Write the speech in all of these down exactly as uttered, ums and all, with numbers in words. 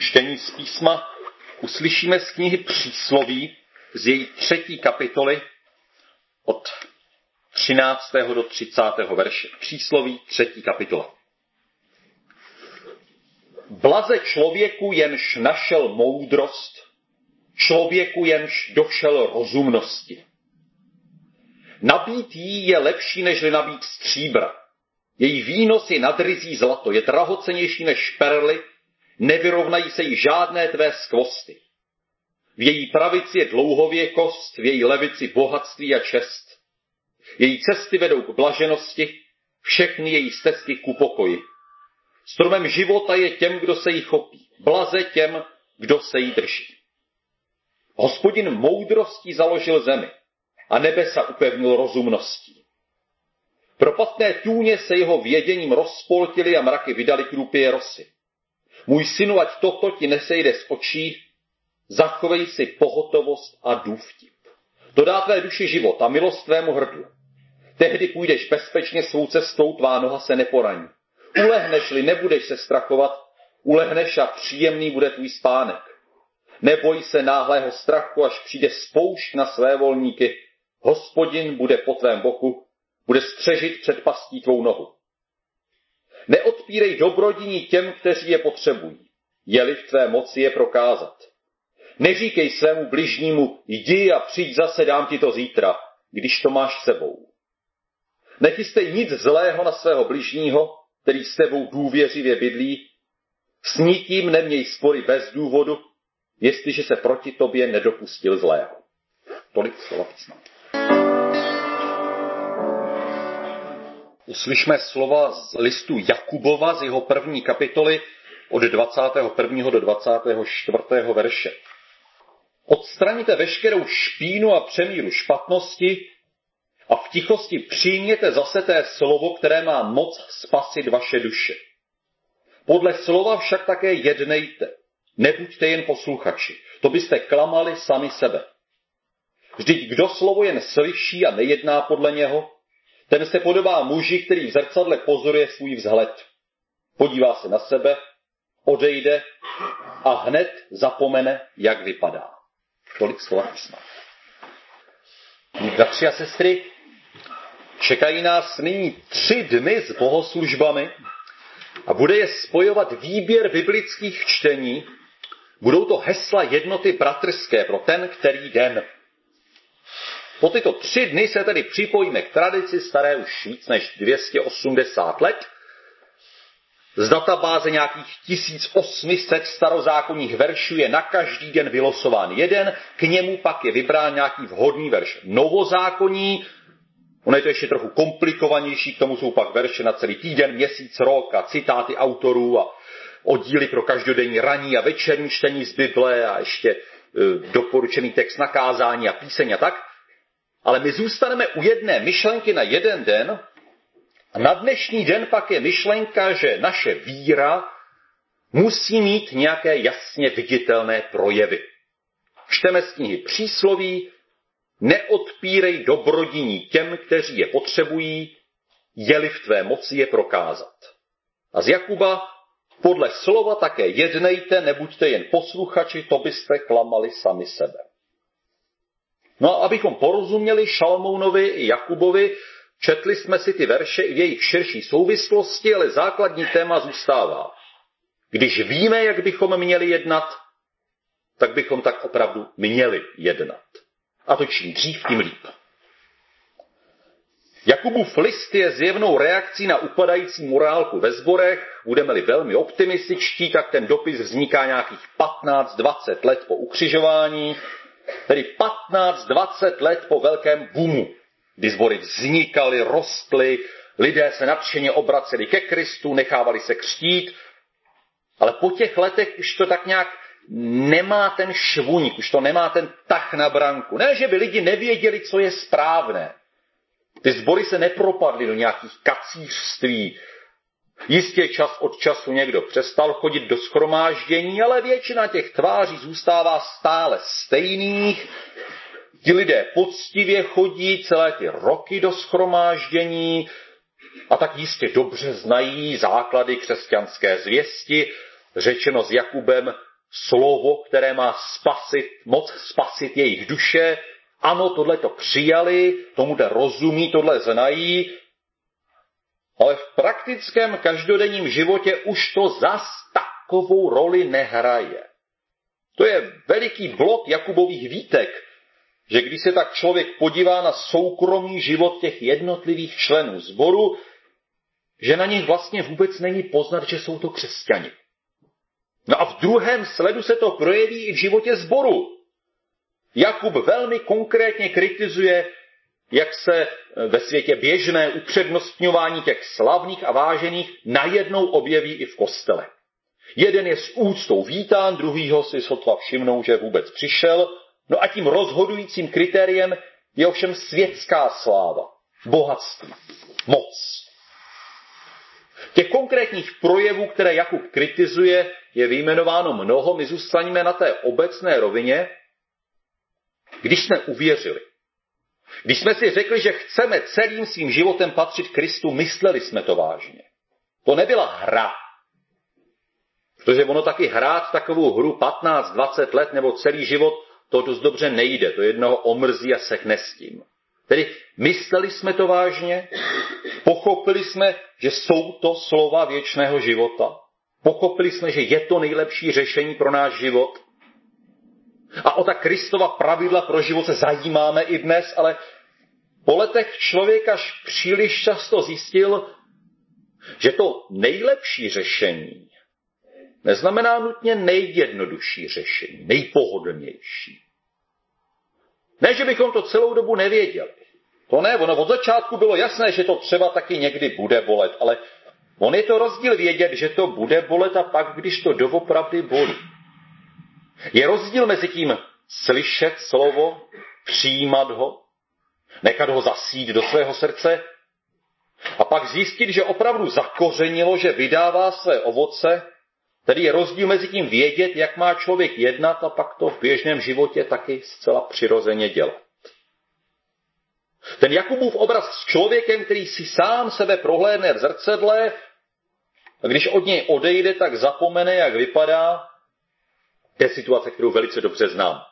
Čtení z písma uslyšíme z knihy Přísloví, z její třetí kapitoly od třináctého do třicátého verše. Přísloví, třetí kapitola. Blaze člověku, jenž našel moudrost, člověku, jenž došel rozumnosti. Nabít jí je lepší, nežli nabít stříbra. Její výnos je nadryzí zlato, je drahocennější než perly, nevyrovnají se jí žádné tvé skvosty. V její pravici je dlouhověkost, v její levici bohatství a čest. Její cesty vedou k blaženosti, všechny její stezky ku pokoji. Stromem života je těm, kdo se jí chopí, blaze těm, kdo se jí drží. Hospodin moudrostí založil zemi a nebesa upevnil rozumností. Propastné tůně se jeho věděním rozpoltily a mraky vydali krupě rosy. Můj synu, ať toto ti nesejde z očí, zachovej si pohotovost a důvtip. To dá tvé duši život a milost tvému hrdlu. Tehdy půjdeš bezpečně svou cestou, tvá noha se neporaní. Ulehneš-li, nebudeš se strachovat, ulehneš a příjemný bude tvůj spánek. Neboj se náhlého strachu, až přijde spoušť na své volníky. Hospodin bude po tvém boku, bude střežit před pastí tvou nohu. Neodpírej dobrodiní těm, kteří je potřebují, je-li v tvé moci je prokázat. Neříkej svému bližnímu, jdi a přijď zase, dám ti to zítra, když to máš s sebou. Nechystej nic zlého na svého bližního, který s tebou důvěřivě bydlí, s nikým neměj spory bez důvodu, jestliže se proti tobě nedopustil zlého. Tolik slova písma. Uslyšme slova z listu Jakubova z jeho první kapitoly od dvacátého prvního do dvacátého čtvrtého verše. Odstraňte veškerou špínu a přemíru špatnosti a v tichosti přijměte zase té slovo, které má moc spasit vaše duše. Podle slova však také jednejte, nebuďte jen posluchači, to byste klamali sami sebe. Vždyť kdo slovo jen slyší a nejedná podle něho, ten se podobá muži, který v zrcadle pozoruje svůj vzhled. Podívá se na sebe, odejde a hned zapomene, jak vypadá. Tolik slova písma. Bratři a sestry, čekají nás nyní tři dny s bohoslužbami a bude je spojovat výběr biblických čtení. Budou to hesla jednoty bratrské pro ten, který den. Po tyto tři dny se tedy připojíme k tradici staré už víc než dvě stě osmdesát let. Z databáze nějakých tisíc osm set starozákonních veršů je na každý den vylosován jeden, k němu pak je vybrán nějaký vhodný verš novozákonní. Ono je to ještě trochu komplikovanější, k tomu jsou pak verše na celý týden, měsíc, rok a citáty autorů a oddíly pro každodenní ranní a večerní čtení z Bible a ještě e, doporučený text na kázání a píseň a tak. Ale my zůstaneme u jedné myšlenky na jeden den a na dnešní den pak je myšlenka, že naše víra musí mít nějaké jasně viditelné projevy. Čteme z knihy Přísloví, neodpírej dobrodiní těm, kteří je potřebují, je-li v tvé moci je prokázat. A z Jakuba, podle slova také jednejte, nebuďte jen posluchači, to byste klamali sami sebe. No a abychom porozuměli Šalmounovi i Jakubovi, četli jsme si ty verše i v jejich širší souvislosti, ale základní téma zůstává. Když víme, jak bychom měli jednat, tak bychom tak opravdu měli jednat. A to čím dřív, tím líp. Jakubův list je zjevnou reakcí na upadající morálku ve sborech. Budeme-li velmi optimističtí, tak ten dopis vzniká nějakých patnáct dvacet let po ukřižování, tedy patnáct dvacet let po velkém boomu, kdy sbory vznikaly, rostly, lidé se nadšeně obraceli ke Kristu, nechávali se křtít, ale po těch letech už to tak nějak nemá ten švuník, už to nemá ten tah na branku. Ne, že by lidi nevěděli, co je správné. Ty sbory se nepropadly do nějakých kacířství. Jistě čas od času někdo přestal chodit do shromáždění, ale většina těch tváří zůstává stále stejných. Ti lidé poctivě chodí celé ty roky do shromáždění a tak jistě dobře znají základy křesťanské zvěsti, řečeno s Jakubem, slovo, které má spasit, moc spasit jejich duše. Ano, tohle to přijali, tomuhle rozumí, tohle znají, ale v praktickém každodenním životě už to zas takovou roli nehraje. To je veliký blok Jakubových výtek, že když se tak člověk podívá na soukromý život těch jednotlivých členů sboru, že na nich vlastně vůbec není poznat, že jsou to křesťani. No a v druhém sledu se to projeví i v životě sboru. Jakub velmi konkrétně kritizuje, jak se ve světě běžné upřednostňování těch slavných a vážených najednou objeví i v kostele. Jeden je s úctou vítán, druhýho si sotva všimnou, že vůbec přišel. No a tím rozhodujícím kritériem je ovšem světská sláva, bohatství, moc. Těch konkrétních projevů, které Jakub kritizuje, je vyjmenováno mnoho. My zůstaneme na té obecné rovině. Když jsme uvěřili, když jsme si řekli, že chceme celým svým životem patřit Kristu, mysleli jsme to vážně. To nebyla hra. Protože ono taky hrát takovou hru patnáct dvacet let nebo celý život, to dost dobře nejde. To jednoho omrzí a sekne s tím. Tedy mysleli jsme to vážně, pochopili jsme, že jsou to slova věčného života. Pochopili jsme, že je to nejlepší řešení pro náš život. A o ta Kristova pravidla pro život se zajímáme i dnes, ale po letech člověk až příliš často zjistil, že to nejlepší řešení neznamená nutně nejjednodušší řešení, nejpohodlnější. Ne, že bychom to celou dobu nevěděli. To ne, ono od začátku bylo jasné, že to třeba taky někdy bude bolet, ale on je to rozdíl vědět, že to bude bolet a pak, když to doopravdy bolí. Je rozdíl mezi tím slyšet slovo, přijímat ho, nechat ho zasít do svého srdce a pak zjistit, že opravdu zakořenilo, že vydává své ovoce. Tedy je rozdíl mezi tím vědět, jak má člověk jednat a pak to v běžném životě taky zcela přirozeně dělat. Ten Jakubův obraz s člověkem, který si sám sebe prohlédne v zrcadle a když od něj odejde, tak zapomene, jak vypadá. To je situace, kterou velice dobře znám.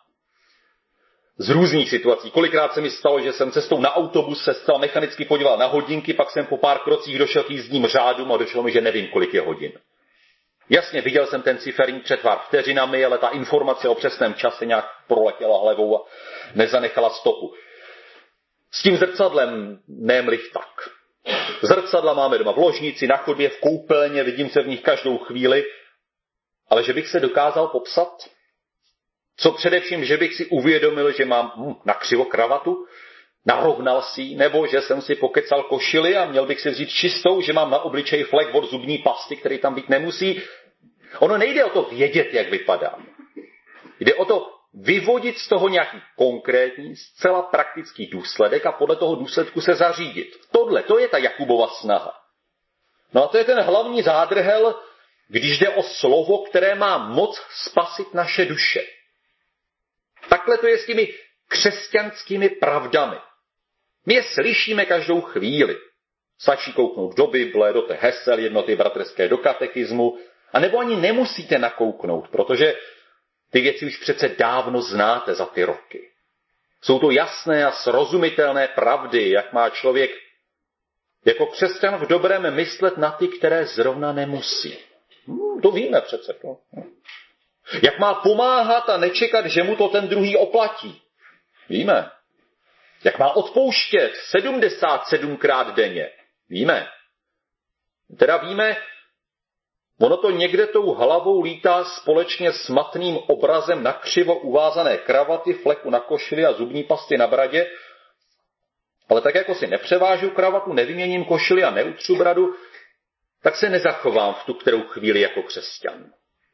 Z různých situací. Kolikrát se mi stalo, že jsem cestou na autobus se zcela mechanicky podíval na hodinky, pak jsem po pár krocích došel k jízdním řádům a došlo mi, že nevím, kolik je hodin. Jasně, viděl jsem ten ciferní přetvar vteřinami, ale ta informace o přesném čase nějak proletěla hlavou a nezanechala stopu. S tím zrcadlem nemlich tak. Zrcadla máme doma v ložnici, na chodbě, v koupelně, vidím se v nich každou chvíli, ale že bych se dokázal popsat? Co především, že bych si uvědomil, že mám hm, nakřivo kravatu, narovnal si, nebo že jsem si pokecal košili a měl bych si vzít čistou, že mám na obličeji flek od zubní pasty, který tam být nemusí. Ono nejde o to vědět, jak vypadám. Jde o to vyvodit z toho nějaký konkrétní, zcela praktický důsledek a podle toho důsledku se zařídit. Tohle, to je ta Jakubova snaha. No a to je ten hlavní zádrhel, když jde o slovo, které má moc spasit naše duše. Takhle to je s těmi křesťanskými pravdami. My je slyšíme každou chvíli. Stačí kouknout do Bible, do těch hesel jednoty bratrské, do katechismu, a nebo ani nemusíte nakouknout, protože ty věci už přece dávno znáte za ty roky. Jsou to jasné a srozumitelné pravdy, jak má člověk jako křesťan v dobrém myslet na ty, které zrovna nemusí. Hmm, to víme přece. To. Jak má pomáhat a nečekat, že mu to ten druhý oplatí. Víme. Jak má odpouštět sedmdesát sedmkrát denně. Víme. Teda víme, ono to někde tou hlavou lítá společně s matným obrazem na křivo uvázané kravaty, fleku na košili a zubní pasty na bradě. Ale tak jako si nepřevážu kravatu, nevyměním košili a neutřu bradu, tak se nezachovám v tu kterou chvíli jako křesťan.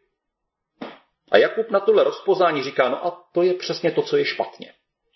A Jakub na tohle rozpoznání říká, no a to je přesně to, co je špatně.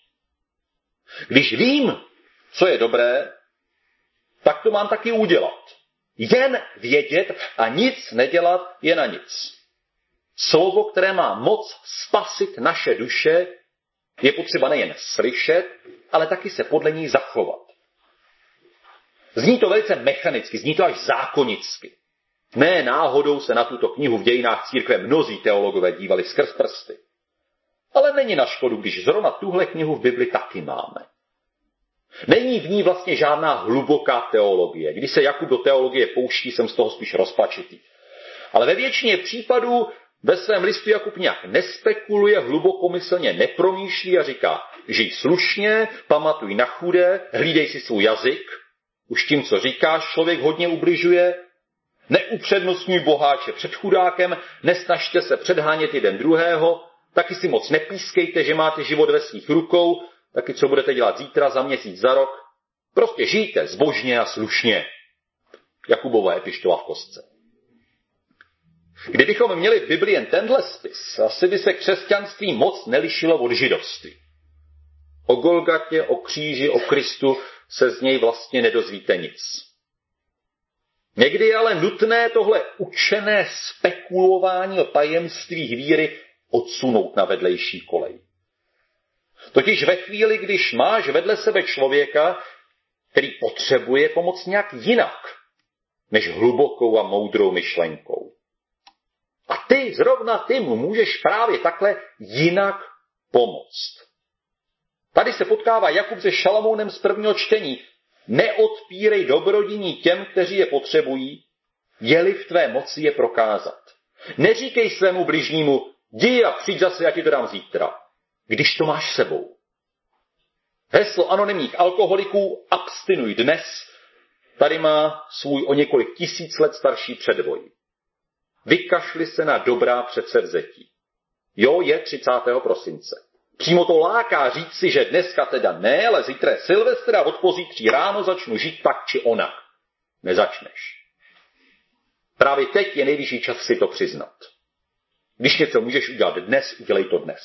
Když vím, co je dobré, tak to mám taky udělat. Jen vědět a nic nedělat je na nic. Slovo, které má moc spasit naše duše, je potřeba nejen slyšet, ale taky se podle ní zachovat. Zní to velice mechanicky, zní to až zákonicky. Ne náhodou se na tuto knihu v dějinách církve mnozí teologové dívali skrz prsty. Ale není na škodu, když zrovna tuhle knihu v Bibli taky máme. Není v ní vlastně žádná hluboká teologie. Když se Jakub do teologie pouští, jsem z toho spíš rozpačitý. Ale ve většině případů ve svém listu Jakub nějak nespekuluje, hlubokomyslně nepromýšlí a říká, žij slušně, pamatuj na chudé, hlídej si svůj jazyk. Už tím, co říkáš, člověk hodně ubližuje. Neupřednostňuj boháče před chudákem, nesnažte se předhánět jeden druhého, taky si moc nepískejte, že máte život ve svých rukou, taky co budete dělat zítra, za měsíc, za rok. Prostě žijte zbožně a slušně. Jakubova epištola v kostce. Kdybychom měli v Biblii jen tenhle spis, asi by se křesťanství moc nelišilo od židovství. O Golgatě, o kříži, o Kristu se z něj vlastně nedozvíte nic. Někdy je ale nutné tohle učené spekulování o tajemstvích víry odsunout na vedlejší kolej. Totiž ve chvíli, když máš vedle sebe člověka, který potřebuje pomoc nějak jinak, než hlubokou a moudrou myšlenkou. A ty, zrovna ty mu můžeš právě takhle jinak pomoct. Tady se potkává Jakub se Šalamounem z prvního čtení. Neodpírej dobrodiní těm, kteří je potřebují, je-li v tvé moci je prokázat. Neříkej svému bližnímu, jdi a přijď zase, já ti to dám zítra, když to máš sebou. Heslo anonymních alkoholiků abstinuj dnes, tady má svůj o několik tisíc let starší předvoj. Vykašli se na dobrá předsevzetí. Jo, je třicátého prosince. Přímo to láká říct si, že dneska teda ne, ale zítra je Silvestr a od pozítří ráno začnu žít tak či onak. Nezačneš. Právě teď je nejvyšší čas si to přiznat. Když něco můžeš udělat dnes, udělej to dnes.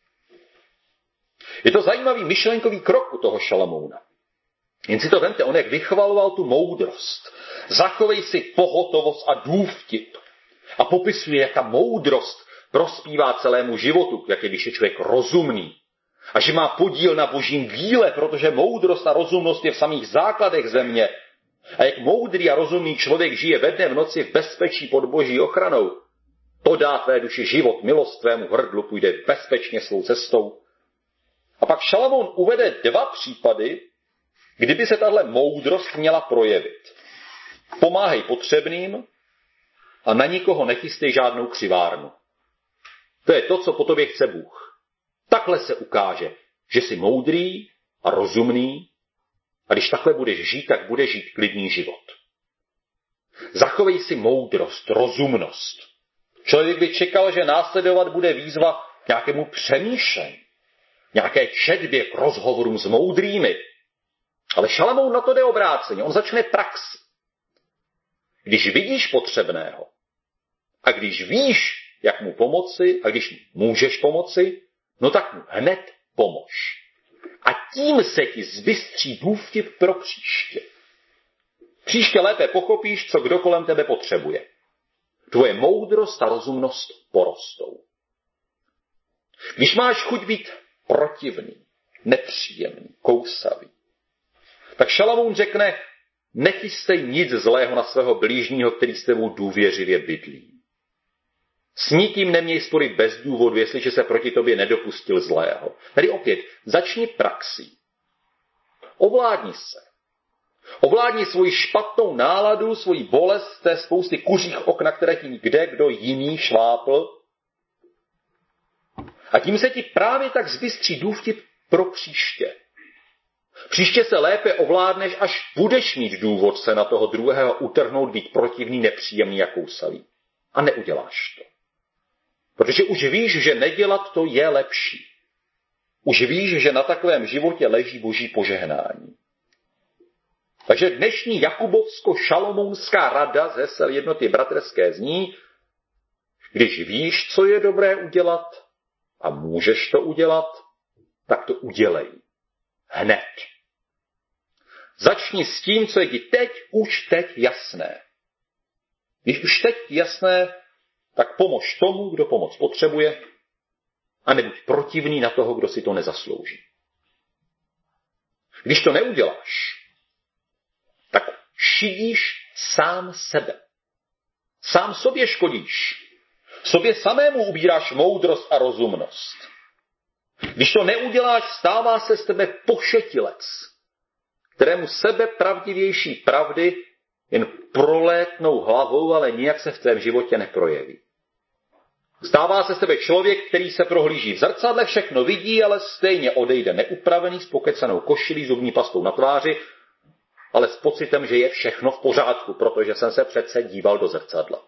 Je to zajímavý myšlenkový krok u toho Šalamouna. Jen si to vemte, on jak vychvaloval tu moudrost. Zachovej si pohotovost a důvtip. A popisuje, jak ta moudrost prospívá celému životu, jak je, když je člověk rozumný. A že má podíl na božím díle, protože moudrost a rozumnost je v samých základech země. A jak moudrý a rozumný člověk žije ve dne v noci v bezpečí pod boží ochranou. To dá tvé duši život, milost tvému hrdlu, půjde bezpečně svou cestou. A pak Šalamoun uvede dva případy, kdyby se tahle moudrost měla projevit. Pomáhej potřebným a na nikoho nechystej žádnou křivárnu. To je to, co po tobě chce Bůh. Takhle se ukáže, že jsi moudrý a rozumný a když takhle budeš žít, tak budeš žít klidný život. Zachovej si moudrost, rozumnost. Člověk by čekal, že následovat bude výzva k nějakému přemýšlení, nějaké četbě, k rozhovorům s moudrými. Ale Šalamoun na to jde obráceně, on začne praxi. Když vidíš potřebného a když víš, jak mu pomoci a když můžeš pomoci, no tak mu hned pomož. A tím se ti zbystří důvtip pro příště. Příště lépe pochopíš, co kdo kolem tebe potřebuje. Tvoje moudrost a rozumnost porostou. Když máš chuť být protivný, nepříjemný, kousavý, tak Šalamoun řekne, nechystej nic zlého na svého blížního, který s tebou důvěřivě bydlí. S nikým neměj spory bez důvodu, jestliže se proti tobě nedopustil zlého. Tady opět, začni praxí. Ovládni se. Ovládni svoji špatnou náladu, svoji bolest té spousty kuřích ok, na které ti kde kdo jiný šlápl. A tím se ti právě tak zbystří důvtip pro příště. Příště se lépe ovládneš, až budeš mít důvod se na toho druhého utrhnout, být protivný, nepříjemný a kousavý. A neuděláš to. Protože už víš, že nedělat to je lepší. Už víš, že na takovém životě leží boží požehnání. Takže dnešní jakubovsko-šalomounská rada z hesel jednoty bratrské zní, když víš, co je dobré udělat a můžeš to udělat, tak to udělej. Hned. Začni s tím, co je ti teď, už teď jasné. Když už teď jasné, tak pomož tomu, kdo pomoc potřebuje, a nebuď protivný na toho, kdo si to nezaslouží. Když to neuděláš, tak šidíš sám sebe. Sám sobě škodíš. Sobě samému ubíráš moudrost a rozumnost. Když to neuděláš, stává se z tebe pošetilec, kterému sebe pravdivější pravdy jen prolétnou hlavou, ale nijak se v tvém životě neprojeví. Stává se z tebe člověk, který se prohlíží v zrcadle, všechno vidí, ale stejně odejde neupravený s pokecanou košilí, zubní pastou na tváři, ale s pocitem, že je všechno v pořádku, protože jsem se přece díval do zrcadla.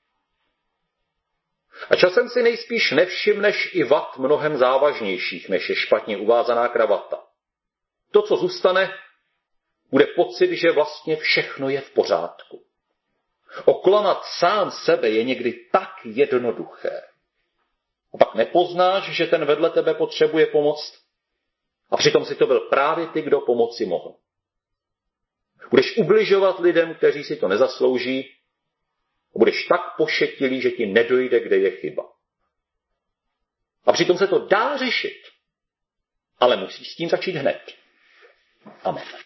A časem si nejspíš nevšimneš i vad mnohem závažnějších, než je špatně uvázaná kravata. To, co zůstane, bude pocit, že vlastně všechno je v pořádku. Oklamat sám sebe je někdy tak jednoduché. A pak nepoznáš, že ten vedle tebe potřebuje pomoc. A přitom si to byl právě ty, kdo pomoci mohl. Budeš ubližovat lidem, kteří si to nezaslouží. A budeš tak pošetilý, že ti nedojde, kde je chyba. A přitom se to dá řešit. Ale musíš s tím začít hned. Amen.